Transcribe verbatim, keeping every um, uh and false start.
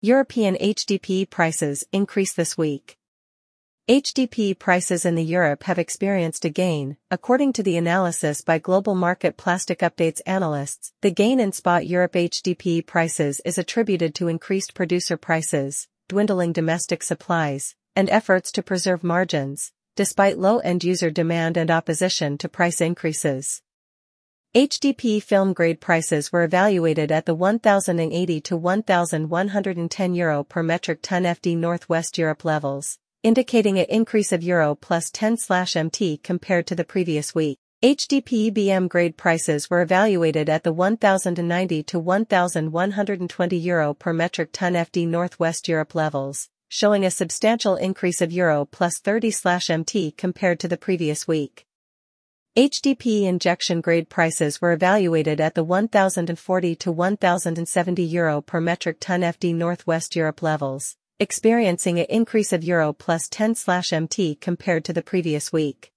European H D P prices increase this week. H D P prices in the Europe have experienced a gain, according to the analysis by Global Market Plastic Updates analysts. The gain in spot Europe H D P prices is attributed to increased producer prices, dwindling domestic supplies, and efforts to preserve margins, despite low end-user demand and opposition to price increases. H D P film grade prices were evaluated at the one thousand eighty to one thousand one hundred ten euro per metric ton F D Northwest Europe levels, indicating an increase of euro plus ten M T compared to the previous week. H D P B M grade prices were evaluated at the one thousand ninety to one thousand one hundred twenty euro per metric ton F D Northwest Europe levels, showing a substantial increase of euro plus thirty M T compared to the previous week. H D P injection grade prices were evaluated at the one thousand forty to one thousand seventy euro per metric ton F D Northwest Europe levels, experiencing an increase of euro plus ten M T compared to the previous week.